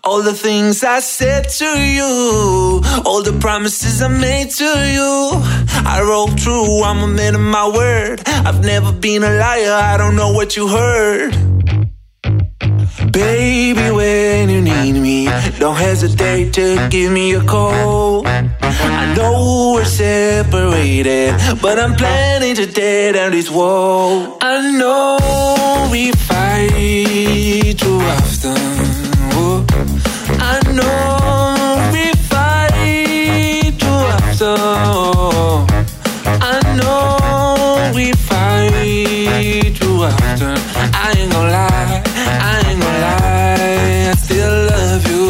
All the things I said to you, all the promises I made to you, I rolled through, I'm a man of my word. I've never been a liar, I don't know what you heard. Baby, when you need me, don't hesitate to give me a call. I know we're separated, but I'm planning to tear down this wall. I know we fight too often. Whoa. I know we fight too often. I know we fight too often. I ain't gon' lie, I ain't gon' lie, I still love you.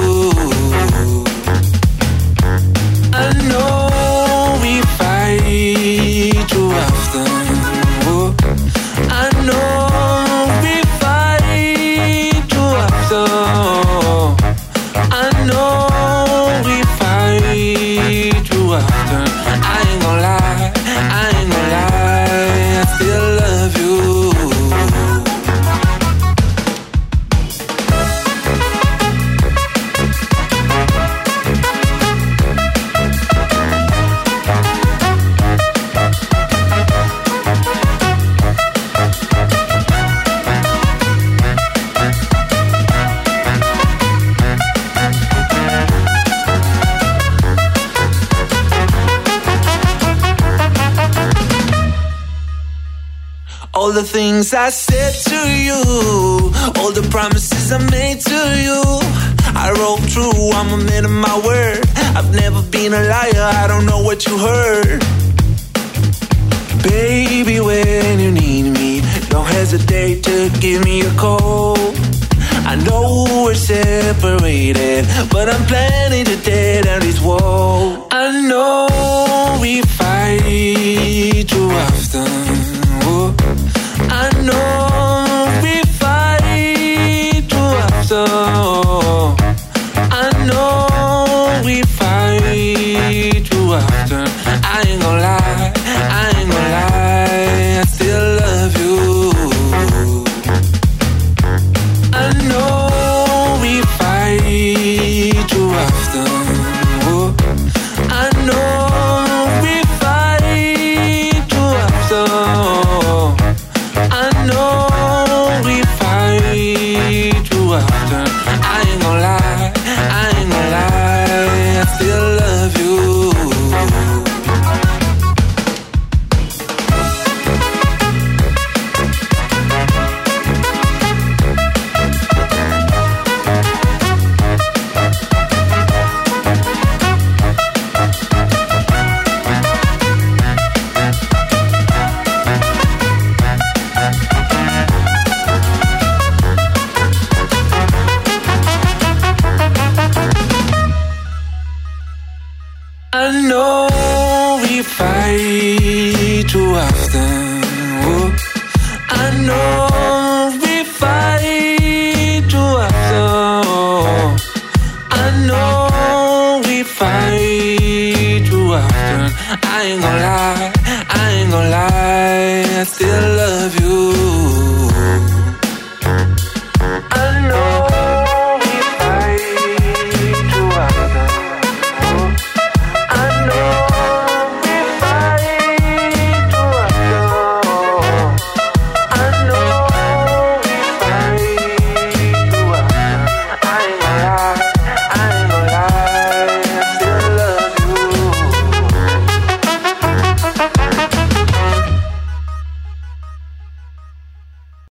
I know we fight too often. Whoa. I know we fight too often. I know we fight too often. I ain't gon' lie, I ain't gon' lie, I still love you. All the things I said to you, all the promises I made to you, I rolled through, I'm a man of my word. I've never been a liar, I don't know what you heard. Baby, when you need me, don't hesitate to give me a call. I know we're separated, but I'm planning to tear down this wall. I know we fight too often. Whoa. I know we fight too often. I know we fight too often. I ain't gon' lie, I ain't gon' lie, I still love you. I know we fight too often. Whoa. I know we fight too often. I know we fight too often. I ain't gon' lie, I ain't gon' lie, I still love you. I know we fight too often.